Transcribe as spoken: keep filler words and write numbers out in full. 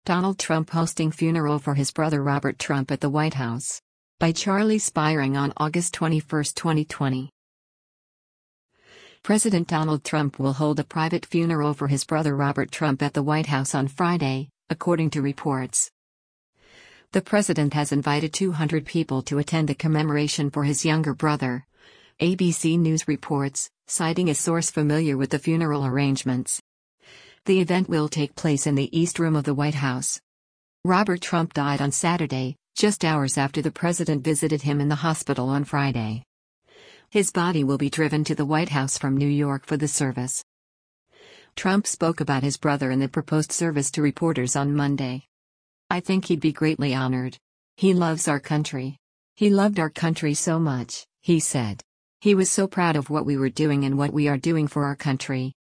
Donald Trump hosting funeral for his brother Robert Trump at the White House. By Charlie Spiring on August twenty-first, twenty twenty. President Donald Trump will hold a private funeral for his brother Robert Trump at the White House on Friday, according to reports. The president has invited two hundred people to attend the commemoration for his younger brother. A B C News reports, citing a source familiar with the funeral arrangements. The event will take place in the East Room of the White House. Robert Trump died on Saturday, just hours after the president visited him in the hospital on Friday. His body will be driven to the White House from New York for the service. Trump spoke about his brother in the proposed service to reporters on Monday. "I think he'd be greatly honored. He loves our country. He loved our country so much," he said. "He was so proud of what we were doing and what we are doing for our country."